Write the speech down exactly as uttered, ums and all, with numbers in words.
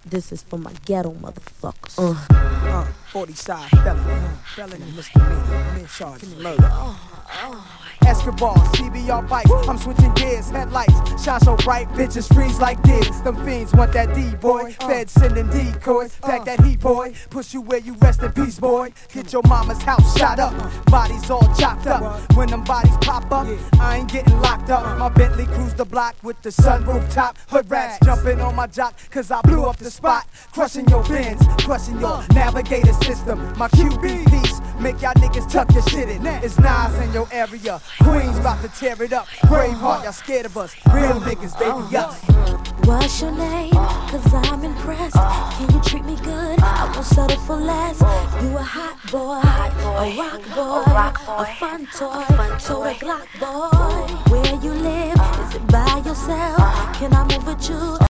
This is for my ghetto motherfuckers. Uh, uh, forty-side felony, uh, felony misdemeanor, men charged with murder. Escobar, C B R bikes, I'm switching gears, headlights shine so bright, bitches freeze like this. Them fiends want that D, boy. Feds sending decoys, pack that heat, boy. Push you where you rest in peace, boy. Get your mama's house shot up, bodies all chopped up. When them bodies pop up, I ain't getting locked up. My Bentley cruise the block with the sunroof top. Hood rats jumping on my jock, cause I blew up the spot. Crushing your bins, crushing your navigator system. My Q B piece, make y'all niggas tuck your shit in. It's Nas in your area. Queens about to tear it up. Braveheart, y'all scared of us. Real niggas, they be us. What's your name? Cause I'm impressed. Can you treat me good? I won't settle for less. You a hot boy, a rock boy, a fun toy, total Glock boy. Where you live? Is it by yourself? Can I move with you?